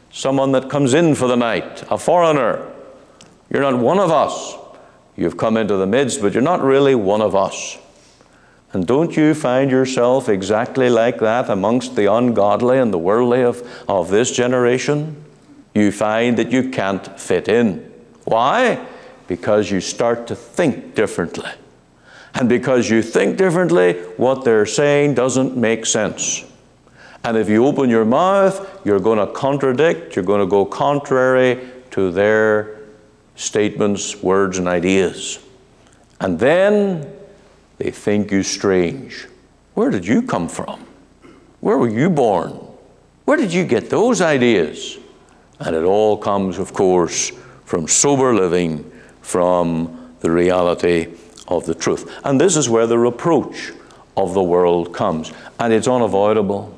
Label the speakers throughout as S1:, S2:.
S1: someone that comes in for the night, a foreigner. You're not one of us. You've come into the midst, but you're not really one of us. And don't you find yourself exactly like that amongst the ungodly and the worldly of this generation? You find that you can't fit in. Why? Because you start to think differently. And because you think differently, what they're saying doesn't make sense. And if you open your mouth, you're going to contradict, you're going to go contrary to their statements, words, and ideas. And then they think you strange. Where did you come from? Where were you born? Where did you get those ideas? And it all comes, of course, from sober living, from the reality of the truth. And this is where the reproach of the world comes. And it's unavoidable.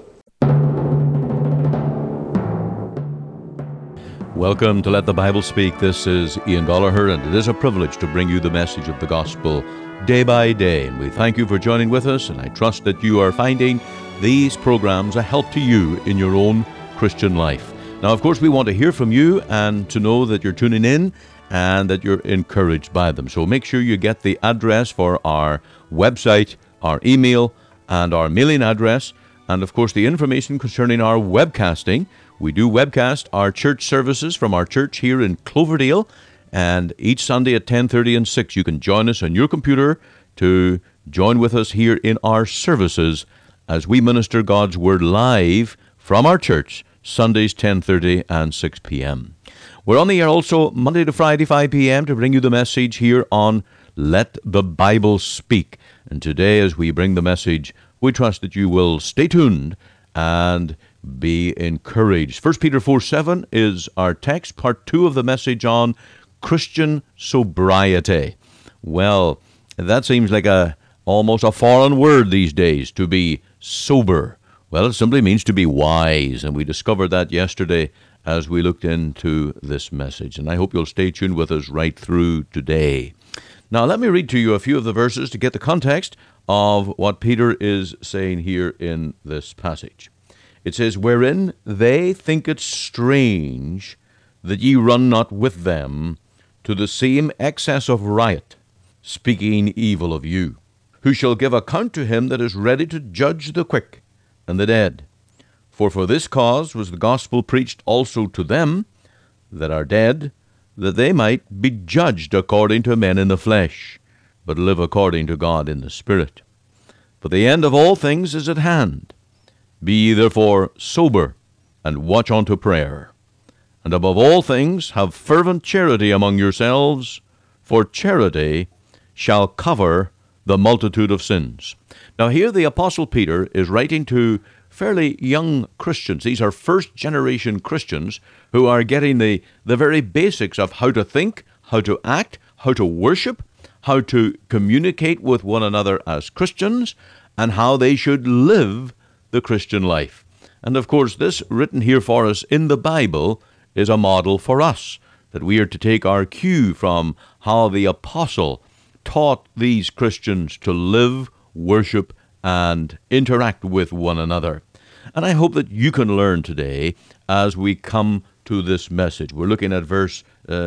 S2: Welcome to Let the Bible Speak. This is Ian Gallagher, and it is a privilege to bring you the message of the gospel day by day. And we thank you for joining with us, and I trust that you are finding these programs a help to you in your own Christian life. Now, of course, we want to hear from you and to know that you're tuning in and that you're encouraged by them. So make sure you get the address for our website, our email, and our mailing address, and of course the information concerning our webcasting. We do webcast our church services from our church here in Cloverdale, and each Sunday at 10:30 and 6 you can join us on your computer to join with us here in our services as we minister God's Word live from our church, Sundays 10:30 and 6 p.m. We're on the air also Monday to Friday 5 p.m. to bring you the message here on Let the Bible Speak. And today, as we bring the message, we trust that you will stay tuned and be encouraged. 1 Peter 4:7 is our text, part 2 of the message on Christian sobriety. Well, that seems like almost a foreign word these days, to be sober. Well, it simply means to be wise, and we discovered that yesterday as we looked into this message. And I hope you'll stay tuned with us right through today. Now, let me read to you a few of the verses to get the context of what Peter is saying here in this passage. It says, "Wherein they think it strange that ye run not with them to the same excess of riot, speaking evil of you, who shall give account to him that is ready to judge the quick and the dead. For this cause was the gospel preached also to them that are dead, that they might be judged according to men in the flesh, but live according to God in the Spirit. For the end of all things is at hand. Be ye therefore sober, and watch unto prayer. And above all things have fervent charity among yourselves, for charity shall cover the multitude of sins." Now here the Apostle Peter is writing to fairly young Christians. These are first-generation Christians who are getting the very basics of how to think, how to act, how to worship, how to communicate with one another as Christians, and how they should live the Christian life. And of course, this written here for us in the Bible is a model for us, that we are to take our cue from how the apostle taught these Christians to live, worship, and interact with one another. And I hope that you can learn today as we come to this message. We're looking at verse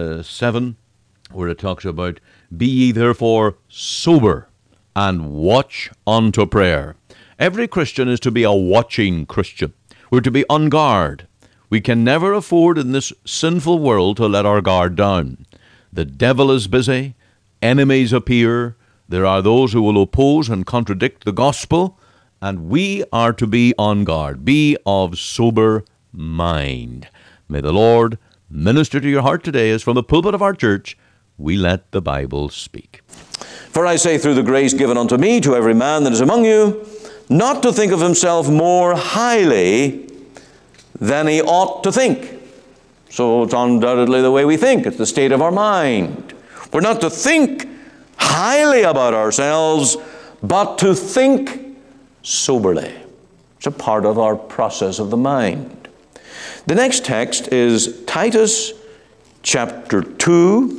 S2: 7, where it talks about, "Be ye therefore sober, and watch unto prayer." Every Christian is to be a watching Christian. We're to be on guard. We can never afford in this sinful world to let our guard down. The devil is busy. Enemies appear. There are those who will oppose and contradict the gospel, and we are to be on guard. Be of sober mind. May the Lord minister to your heart today as from the pulpit of our church we let the Bible speak.
S1: "For I say through the grace given unto me to every man that is among you, not to think of himself more highly than he ought to think." So it's undoubtedly the way we think. It's the state of our mind. We're not to think highly about ourselves, but to think soberly. It's a part of our process of the mind. The next text is Titus chapter 2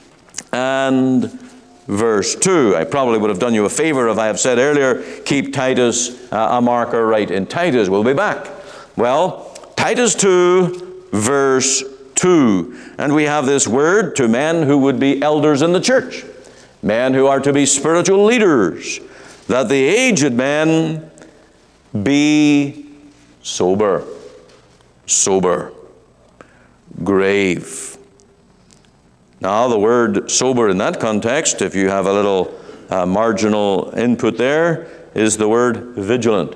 S1: and verse 2. I probably would have done you a favor if I have said earlier, keep Titus a marker right in Titus. We'll be back. Well, Titus 2 verse 2. And we have this word to men who would be elders in the church, men who are to be spiritual leaders, that the aged men be sober, grave. Now, the word sober in that context, if you have a little marginal input there, is the word vigilant.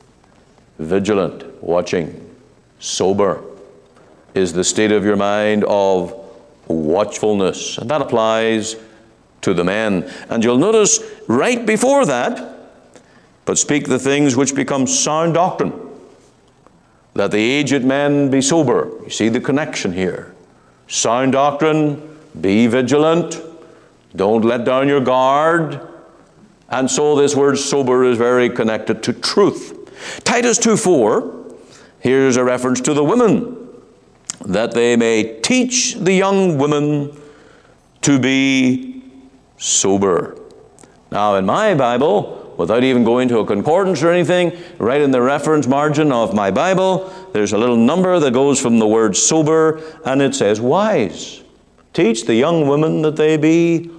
S1: Vigilant, watching. Sober is the state of your mind of watchfulness. And that applies to the men. And you'll notice right before that, but speak the things which become sound doctrine, that the aged men be sober. You see the connection here. Sound doctrine, be vigilant, don't let down your guard. And so this word sober is very connected to truth. Titus 2:4, here's a reference to the women, that they may teach the young women to be sober. Now, in my Bible, without even going to a concordance or anything, right in the reference margin of my Bible, there's a little number that goes from the word sober, and it says wise. Teach the young women that they be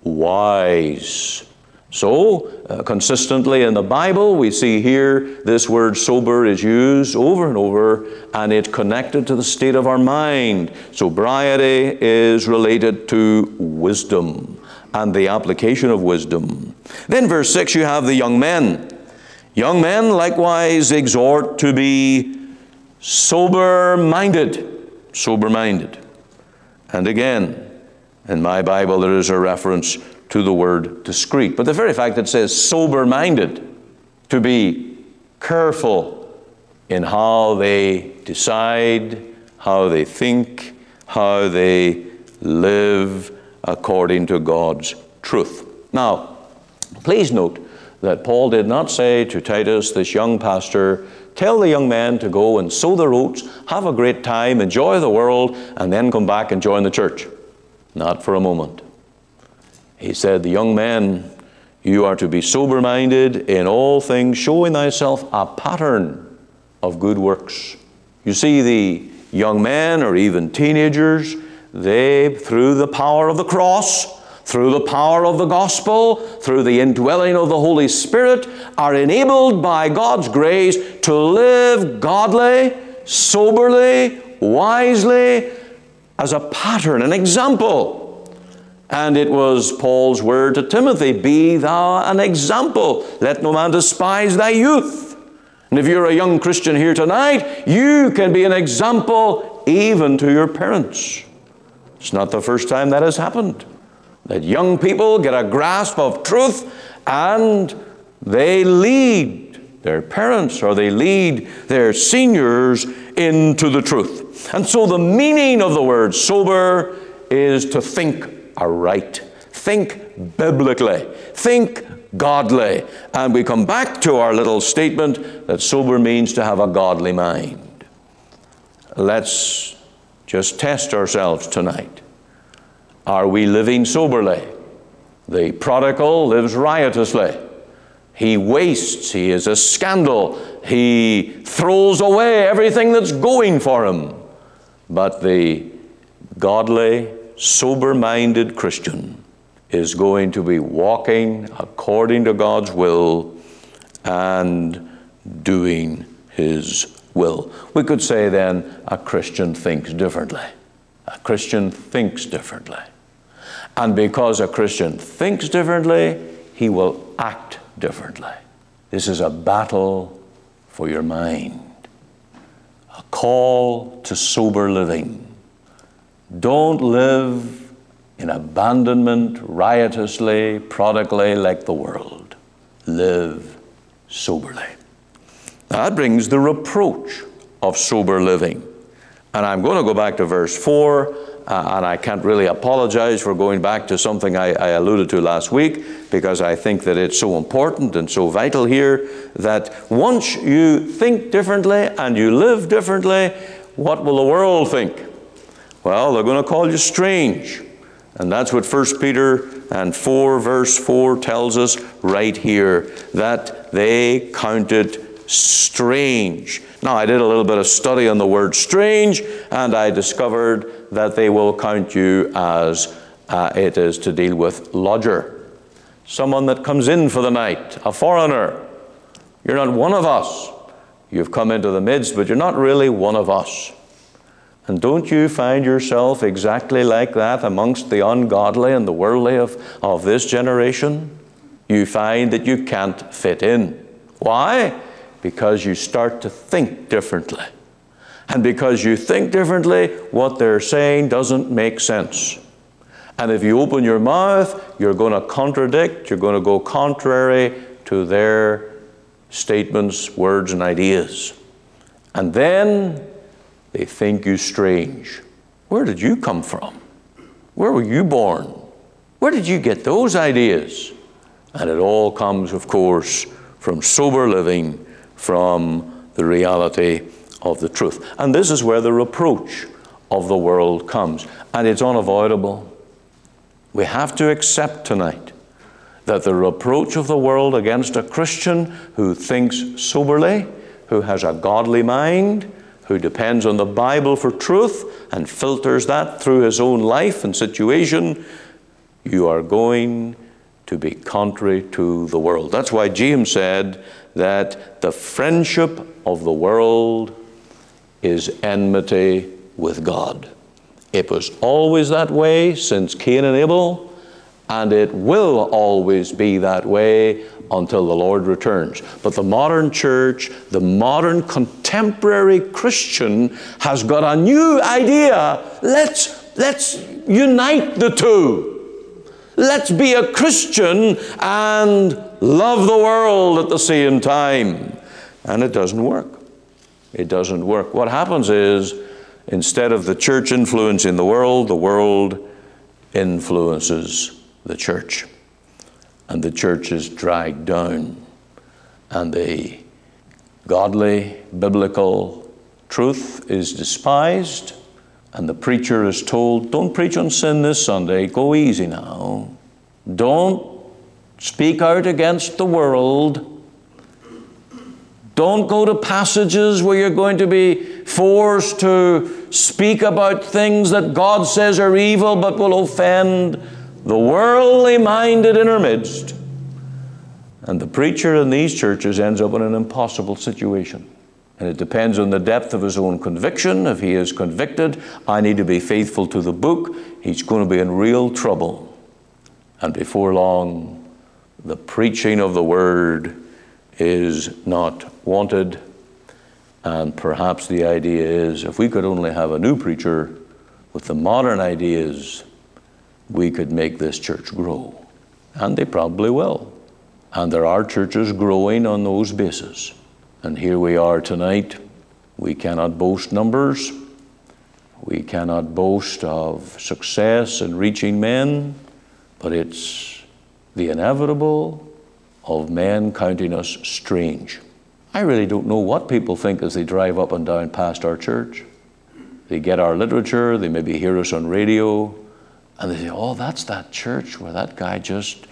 S1: wise. So, consistently in the Bible, we see here this word sober is used over and over, and it's connected to the state of our mind. Sobriety is related to wisdom and the application of wisdom. Then verse 6, you have the young men. Young men likewise exhort to be sober-minded. Sober-minded. And again, in my Bible, there is a reference to the word discreet. But the very fact that it says sober-minded, to be careful in how they decide, how they think, how they live according to God's truth. Now, please note that Paul did not say to Titus, this young pastor, tell the young men to go and sow their oats, have a great time, enjoy the world, and then come back and join the church. Not for a moment. He said, the young men, you are to be sober-minded in all things, showing thyself a pattern of good works. You see, the young men or even teenagers, they, through the power of the cross, through the power of the gospel, through the indwelling of the Holy Spirit, are enabled by God's grace to live godly, soberly, wisely, as a pattern, an example. And it was Paul's word to Timothy, be thou an example. Let no man despise thy youth. And if you're a young Christian here tonight, you can be an example even to your parents. It's not the first time that has happened, that young people get a grasp of truth and they lead their parents or they lead their seniors into the truth. And so the meaning of the word sober is to think aright, think biblically, think godly. And we come back to our little statement that sober means to have a godly mind. Let's just test ourselves tonight. Are we living soberly? The prodigal lives riotously. He wastes. He is a scandal. He throws away everything that's going for him. But the godly, sober-minded Christian is going to be walking according to God's will and doing His will. We could say then, a Christian thinks differently. A Christian thinks differently. And because a Christian thinks differently, he will act differently. This is a battle for your mind. A call to sober living. Don't live in abandonment, riotously, prodigally like the world. Live soberly. Now that brings the reproach of sober living. And I'm going to go back to verse 4, and I can't really apologize for going back to something I alluded to last week, because I think that it's so important and so vital here that once you think differently and you live differently, what will the world think? Well, they're going to call you strange. And that's what 1 Peter and 4 verse 4 tells us right here, that they count it strange. Now, I did a little bit of study on the word strange, and I discovered that they will count you as it is to deal with lodger. Someone that comes in for the night, a foreigner. You're not one of us. You've come into the midst, but you're not really one of us. And don't you find yourself exactly like that amongst the ungodly and the worldly of this generation? You find that you can't fit in. Why? Because you start to think differently. And because you think differently, what they're saying doesn't make sense. And if you open your mouth, you're going to contradict, you're going to go contrary to their statements, words, and ideas. And then they think you strange. Where did you come from? Where were you born? Where did you get those ideas? And it all comes, of course, from sober living, from the reality of the truth. And this is where the reproach of the world comes. And it's unavoidable. We have to accept tonight that the reproach of the world against a Christian who thinks soberly, who has a godly mind, who depends on the Bible for truth and filters that through his own life and situation, you are going to be contrary to the world. That's why James said that the friendship of the world is enmity with God. It was always that way since Cain and Abel, and it will always be that way until the Lord returns. But the modern church, the modern contemporary Christian has got a new idea. Let's unite the two. Let's be a Christian and love the world at the same time. And it doesn't work. It doesn't work. What happens is, instead of the church influencing the world influences the church. And the church is dragged down. And the godly, biblical truth is despised. And the preacher is told, don't preach on sin this Sunday. Go easy now. Don't speak out against the world. Don't go to passages where you're going to be forced to speak about things that God says are evil but will offend the worldly minded in our midst. And the preacher in these churches ends up in an impossible situation. And it depends on the depth of his own conviction. If he is convicted, I need to be faithful to the book, he's going to be in real trouble. And before long, the preaching of the word is not wanted. And perhaps the idea is, if we could only have a new preacher with the modern ideas, we could make this church grow. And they probably will. And there are churches growing on those bases. And here we are tonight. We cannot boast numbers. We cannot boast of success in reaching men. But it's the inevitable of men counting us strange. I really don't know what people think as they drive up and down past our church. They get our literature, they maybe hear us on radio, and they say, oh, that's that church where that guy just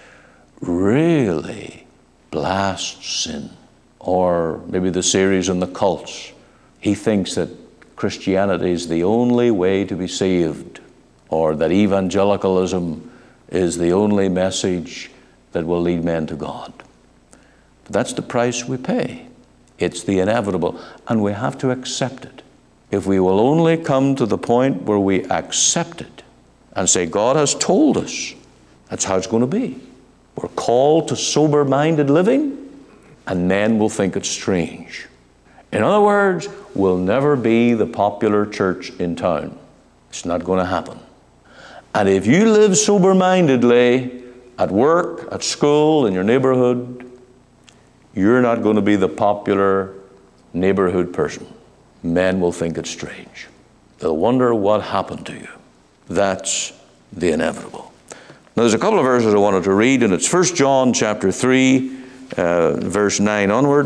S1: really blasts sin. Or maybe the series on the cults. He thinks that Christianity is the only way to be saved, or that evangelicalism is the only message that will lead men to God. But that's the price we pay. It's the inevitable, and we have to accept it. If we will only come to the point where we accept it and say, God has told us, that's how it's going to be. We're called to sober-minded living, and men will think it's strange. In other words, we'll never be the popular church in town. It's not going to happen. And if you live sober-mindedly at work, at school, in your neighborhood, you're not going to be the popular neighborhood person. Men will think it's strange. They'll wonder what happened to you. That's the inevitable. Now, there's a couple of verses I wanted to read, and it's 1 John chapter 3, verse 9 onward.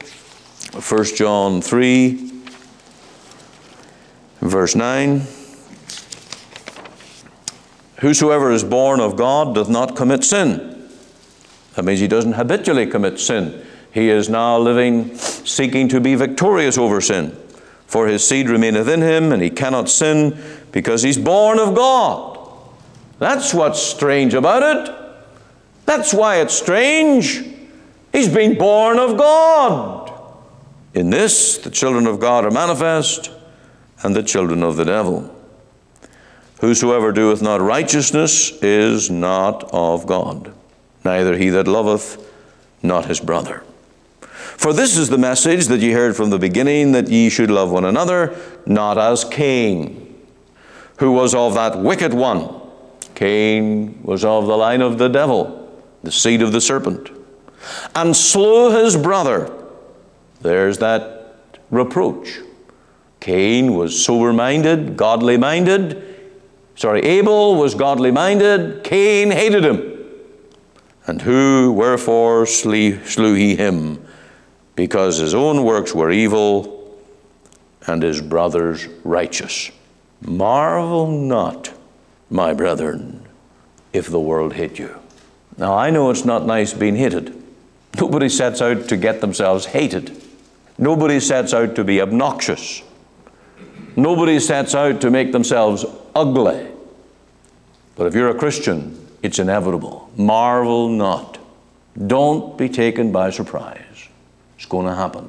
S1: 1 John 3, verse 9. Whosoever is born of God doth not commit sin. That means he doesn't habitually commit sin. He is now living seeking to be victorious over sin. For his seed remaineth in him, and he cannot sin, because he's born of God. That's what's strange about it. That's why it's strange. He's been born of God. In this, the children of God are manifest, and the children of the devil. Whosoever doeth not righteousness is not of God, neither he that loveth not his brother. For this is the message that ye heard from the beginning, that ye should love one another, not as Cain, who was of that wicked one. Cain was of the line of the devil, the seed of the serpent, and slew his brother. There's that reproach. Cain was sober-minded, godly-minded. Abel was godly-minded. Cain hated him. And wherefore slew he him? Because his own works were evil, and his brother's righteous. Marvel not, my brethren, if the world hate you. Now, I know it's not nice being hated. Nobody sets out to get themselves hated. Nobody sets out to be obnoxious. Nobody sets out to make themselves ugly. But if you're a Christian, it's inevitable. Marvel not. Don't be taken by surprise. It's going to happen.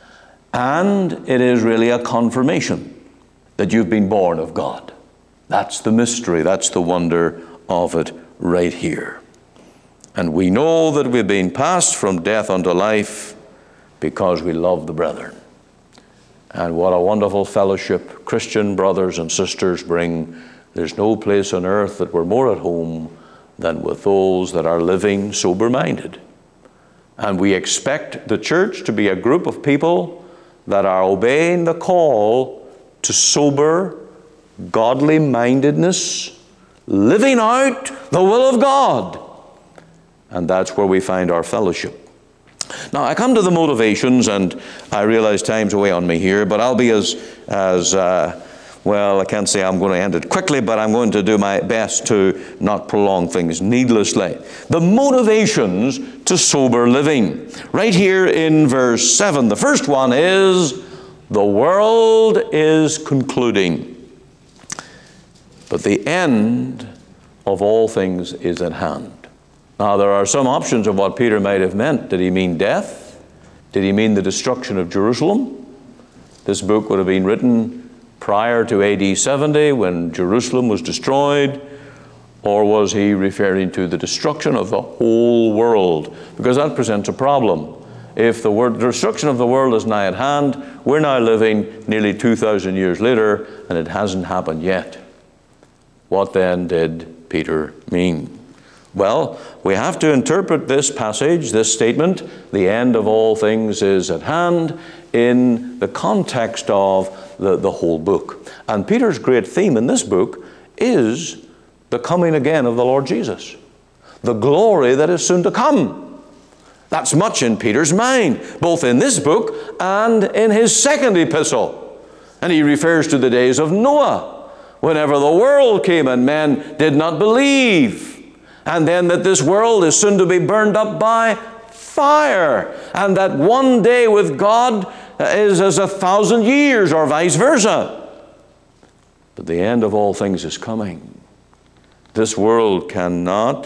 S1: And it is really a confirmation that you've been born of God. That's the mystery. That's the wonder of it right here. And we know that we've been passed from death unto life because we love the brethren. And what a wonderful fellowship Christian brothers and sisters bring. There's no place on earth that we're more at home than with those that are living sober-minded. And we expect the church to be a group of people that are obeying the call to sober, godly mindedness, living out the will of God. And that's where we find our fellowship. Now, I come to the motivations, and I realize time's away on me here, but I'll be well, I can't say I'm going to end it quickly, but I'm going to do my best to not prolong things needlessly. The motivations to sober living. Right here in verse 7, the first one is, the world is concluding, but the end of all things is at hand. Now, there are some options of what Peter might have meant. Did he mean death? Did he mean the destruction of Jerusalem? This book would have been written prior to AD 70 when Jerusalem was destroyed. Or was he referring to the destruction of the whole world? Because that presents a problem. If the destruction of the world is nigh at hand, we're now living nearly 2,000 years later, and it hasn't happened yet. What then did Peter mean? Well, we have to interpret this passage, this statement, the end of all things is at hand, in the context of the whole book. And Peter's great theme in this book is the coming again of the Lord Jesus, the glory that is soon to come. That's much in Peter's mind, both in this book and in his second epistle. And he refers to the days of Noah, whenever the world came and men did not believe. And then that this world is soon to be burned up by fire. And that one day with God is as 1,000 years, or vice versa. But the end of all things is coming. This world cannot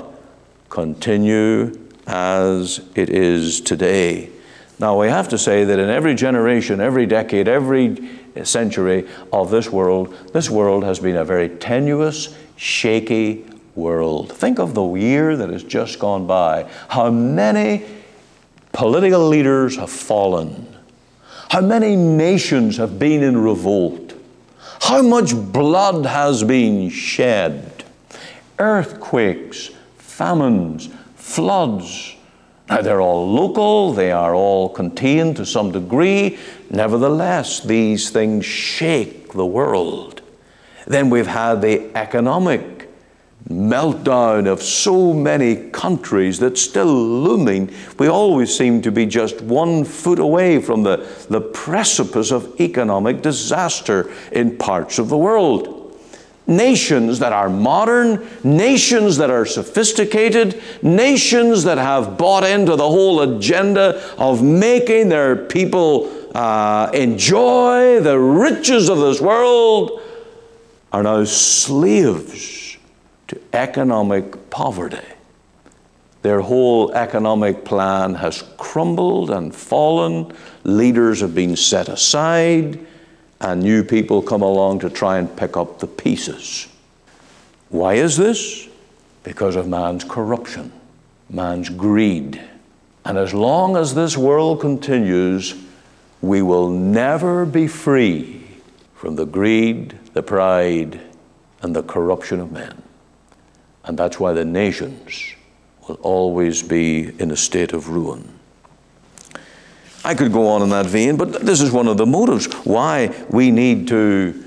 S1: continue as it is today. Now, we have to say that in every generation, every decade, every century of this world has been a very tenuous, shaky world. Think of the year that has just gone by. How many political leaders have fallen. How many nations have been in revolt. How much blood has been shed. Earthquakes, famines, floods. Now, they're all local, they are all contained to some degree. Nevertheless, these things shake the world. Then we've had the economic meltdown of so many countries that's still looming. We always seem to be just 1 foot away from the precipice of economic disaster in parts of the world. Nations that are modern, nations that are sophisticated, nations that have bought into the whole agenda of making their people enjoy the riches of this world, are now slaves to economic poverty. Their whole economic plan has crumbled and fallen. Leaders have been set aside, and new people come along to try and pick up the pieces. Why is this? Because of man's corruption, man's greed. And as long as this world continues, we will never be free from the greed, the pride, and the corruption of men. And that's why the nations will always be in a state of ruin. I could go on in that vein, but this is one of the motives why we need to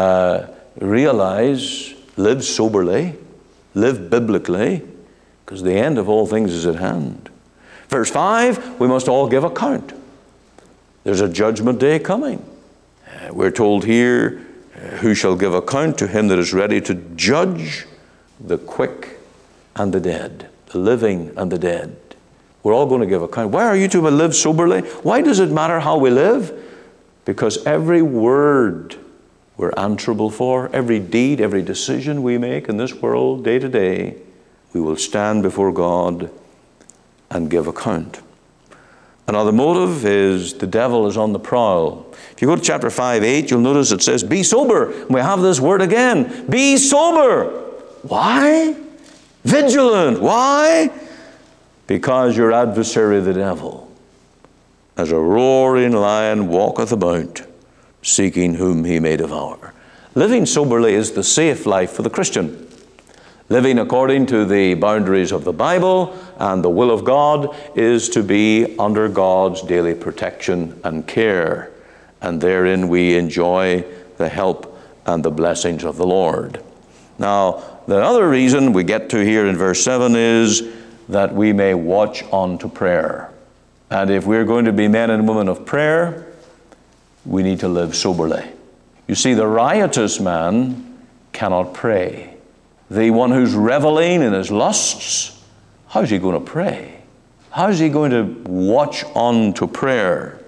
S1: realize, live soberly, live biblically, because the end of all things is at hand. Verse 5, we must all give account. There's a judgment day coming. We're told here, who shall give account to him that is ready to judge the quick and the dead, the living and the dead. We're all going to give account. Why are you to live soberly? Why does it matter how we live? Because every word we're answerable for, every deed, every decision we make in this world day to day, we will stand before God and give account. Another motive is the devil is on the prowl. If you go to chapter 5:8, you'll notice it says, be sober. And we have this word again, be sober. Why? Vigilant. Why? Because your adversary, the devil, as a roaring lion walketh about, seeking whom he may devour. Living soberly is the safe life for the Christian. Living according to the boundaries of the Bible and the will of God is to be under God's daily protection and care. And therein we enjoy the help and the blessings of the Lord. Now, the other reason we get to here in verse 7 is that we may watch unto prayer. And if we're going to be men and women of prayer, we need to live soberly. You see, the riotous man cannot pray. The one who's reveling in his lusts, how's he going to pray? How's he going to watch on to prayer?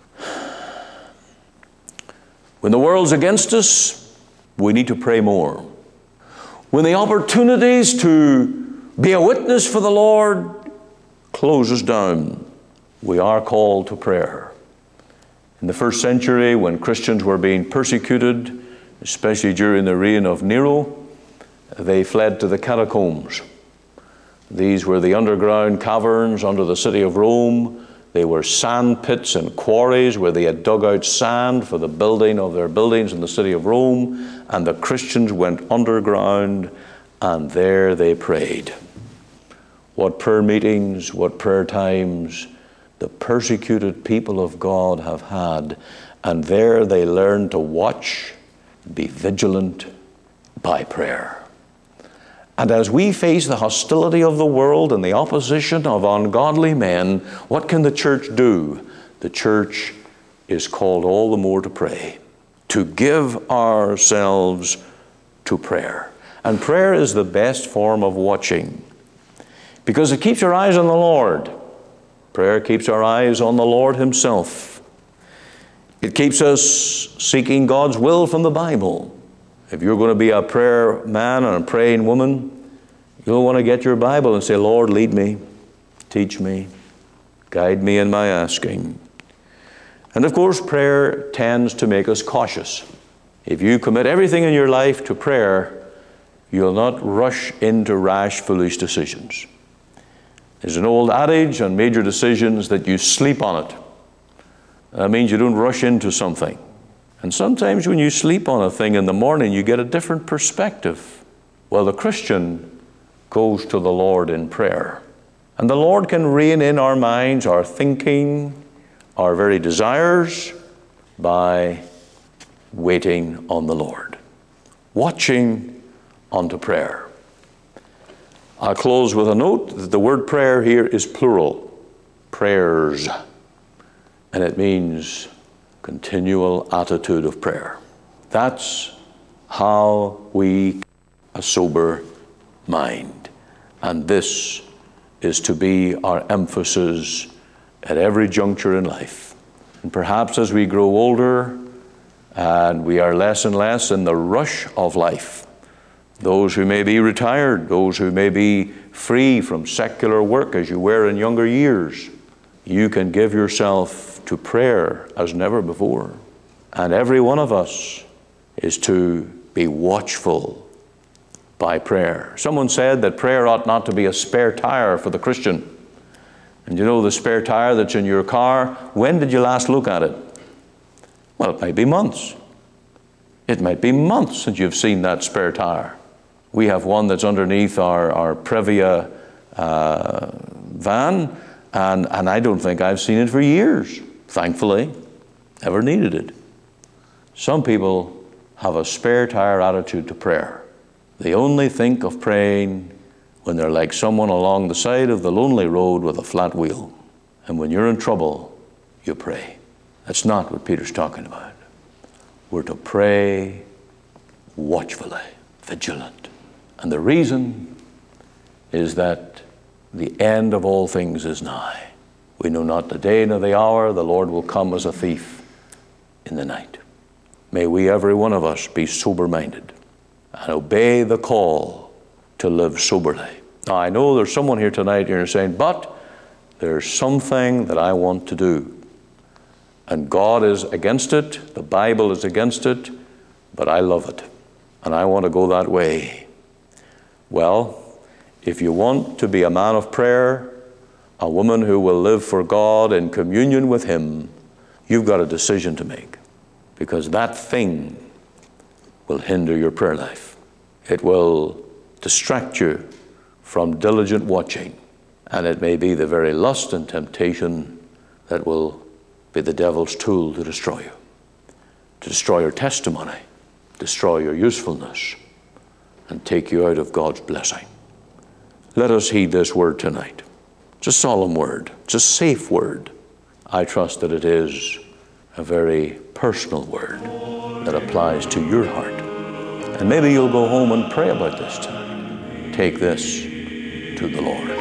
S1: When the world's against us, we need to pray more. When the opportunities to be a witness for the Lord close us down, we are called to prayer. In the first century, when Christians were being persecuted, especially during the reign of Nero, they fled to the catacombs. These were the underground caverns under the city of Rome. They were sand pits and quarries where they had dug out sand for the building of their buildings in the city of Rome. And the Christians went underground, and there they prayed. What prayer meetings, what prayer times the persecuted people of God have had. And there they learned to watch, be vigilant by prayer. And as we face the hostility of the world and the opposition of ungodly men, what can the church do? The church is called all the more to pray, to give ourselves to prayer. And prayer is the best form of watching because it keeps our eyes on the Lord. Prayer keeps our eyes on the Lord Himself. It keeps us seeking God's will from the Bible. If you're going to be a prayer man and a praying woman, you'll want to get your Bible and say, Lord, lead me, teach me, guide me in my asking. And of course, prayer tends to make us cautious. If you commit everything in your life to prayer, you'll not rush into rash, foolish decisions. There's an old adage on major decisions that you sleep on it. That means you don't rush into something. And sometimes when you sleep on a thing in the morning, you get a different perspective. Well, the Christian goes to the Lord in prayer. And the Lord can rein in our minds, our thinking, our very desires by waiting on the Lord. Watching unto prayer. I'll close with a note that the word prayer here is plural. Prayers. And it means continual attitude of prayer. That's how we keep a sober mind. And this is to be our emphasis at every juncture in life. And perhaps as we grow older and we are less and less in the rush of life, those who may be retired, those who may be free from secular work as you were in younger years, you can give yourself to prayer as never before. And every one of us is to be watchful by prayer. Someone said that prayer ought not to be a spare tire for the Christian. And you know the spare tire that's in your car, when did you last look at it? Well, it might be months. It might be months since you've seen that spare tire. We have one that's underneath our Previa van, and I don't think I've seen it for years. Thankfully, never needed it. Some people have a spare tire attitude to prayer. They only think of praying when they're like someone along the side of the lonely road with a flat wheel. And when you're in trouble, you pray. That's not what Peter's talking about. We're to pray watchfully, vigilant. And the reason is that the end of all things is nigh. We know not the day nor the hour. The Lord will come as a thief in the night. May we, every one of us, be sober-minded and obey the call to live soberly. Now, I know there's someone here tonight and you're saying, but there's something that I want to do. And God is against it, the Bible is against it, but I love it. And I want to go that way. Well, if you want to be a man of prayer, a woman who will live for God in communion with Him, you've got a decision to make. Because that thing will hinder your prayer life. It will distract you from diligent watching. And it may be the very lust and temptation that will be the devil's tool to destroy you. To destroy your testimony, destroy your usefulness, and take you out of God's blessing. Let us heed this word tonight. It's a solemn word. It's a safe word. I trust that it is a very personal word that applies to your heart. And maybe you'll go home and pray about this tonight. Take this to the Lord.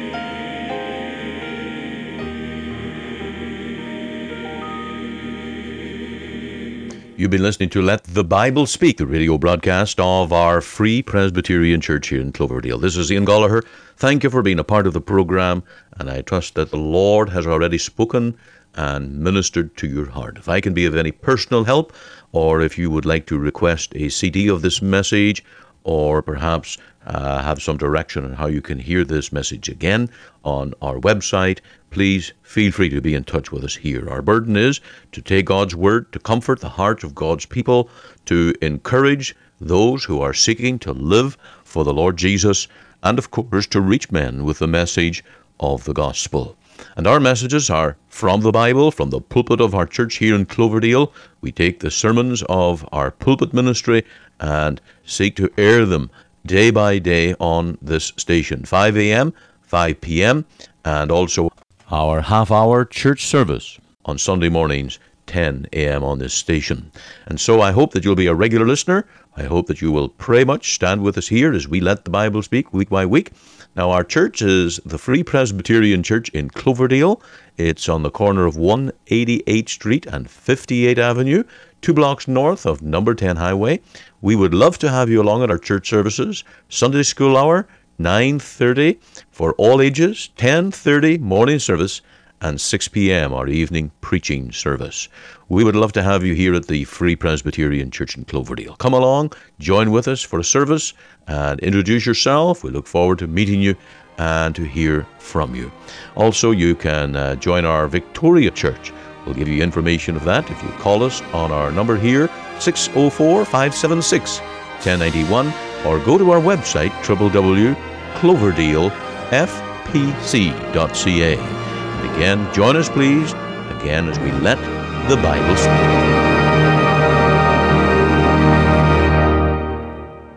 S2: You've been listening to Let the Bible Speak, the radio broadcast of our Free Presbyterian Church here in Cloverdale. This is Ian Gallagher. Thank you for being a part of the program, and I trust that the Lord has already spoken and ministered to your heart. If I can be of any personal help, or if you would like to request a CD of this message, or perhaps have some direction on how you can hear this message again on our website, please feel free to be in touch with us here. Our burden is to take God's word, to comfort the hearts of God's people, to encourage those who are seeking to live for the Lord Jesus, and of course to reach men with the message of the gospel. And our messages are from the Bible, from the pulpit of our church here in Cloverdale. We take the sermons of our pulpit ministry and seek to air them day by day on this station, 5 a.m., 5 p.m., and also our half-hour church service on Sunday mornings, 10 a.m. on this station. And so I hope that you'll be a regular listener. I hope that you will pray much, stand with us here as we let the Bible speak week by week. Now, our church is the Free Presbyterian Church in Cloverdale. It's on the corner of 188th Street and 58th Avenue, 2 blocks north of number 10 Highway. We would love to have you along at our church services. Sunday school hour, 9:30 for all ages, 10:30 morning service, and 6 p.m. our evening preaching service. We would love to have you here at the Free Presbyterian Church in Cloverdale. Come along, join with us for a service, and introduce yourself. We look forward to meeting you and to hear from you. Also, you can join our Victoria Church. We'll give you information of that if you call us on our number here, 604-576-1091, or go to our website, www.cloverdalefpc.ca. Again, join us please, again as we let the Bible speak.